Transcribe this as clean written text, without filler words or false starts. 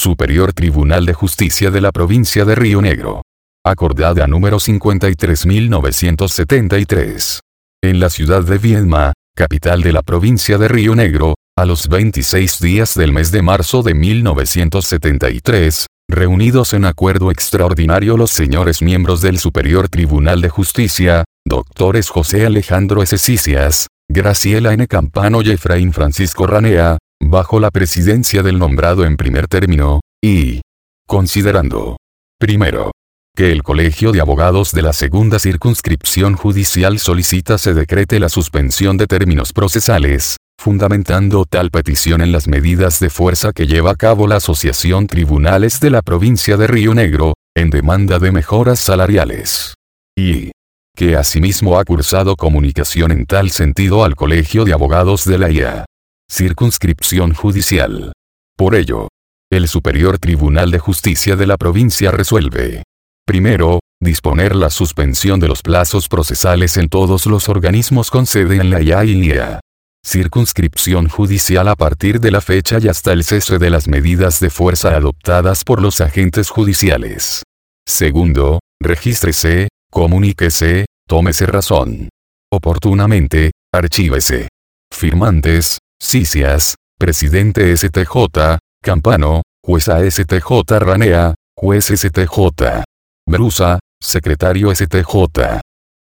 Superior Tribunal de Justicia de la Provincia de Río Negro. Acordada número 53.973. En la ciudad de Viedma, capital de la provincia de Río Negro, a los 26 días del mes de marzo de 1973, reunidos en acuerdo extraordinario los señores miembros del Superior Tribunal de Justicia, doctores José Alejandro S. Cicias, Graciela N. Campano y Efraín Francisco Ranea, bajo la presidencia del nombrado en primer término, y considerando, primero, que el Colegio de Abogados de la Segunda Circunscripción Judicial solicita se decrete la suspensión de términos procesales, fundamentando tal petición en las medidas de fuerza que lleva a cabo la Asociación Tribunales de la Provincia de Río Negro, en demanda de mejoras salariales. Y que asimismo ha cursado comunicación en tal sentido al Colegio de Abogados de la IA. Circunscripción Judicial. Por ello, el Superior Tribunal de Justicia de la provincia resuelve. Primero, disponer la suspensión de los plazos procesales en todos los organismos con sede en la IA y IA. Circunscripción judicial a partir de la fecha y hasta el cese de las medidas de fuerza adoptadas por los agentes judiciales. Segundo, regístrese, comuníquese, tómese razón. Oportunamente, archívese. Firmantes, Cicias, Presidente STJ, Campano, Jueza STJ Ranea, Juez STJ. Brusa, Secretario STJ.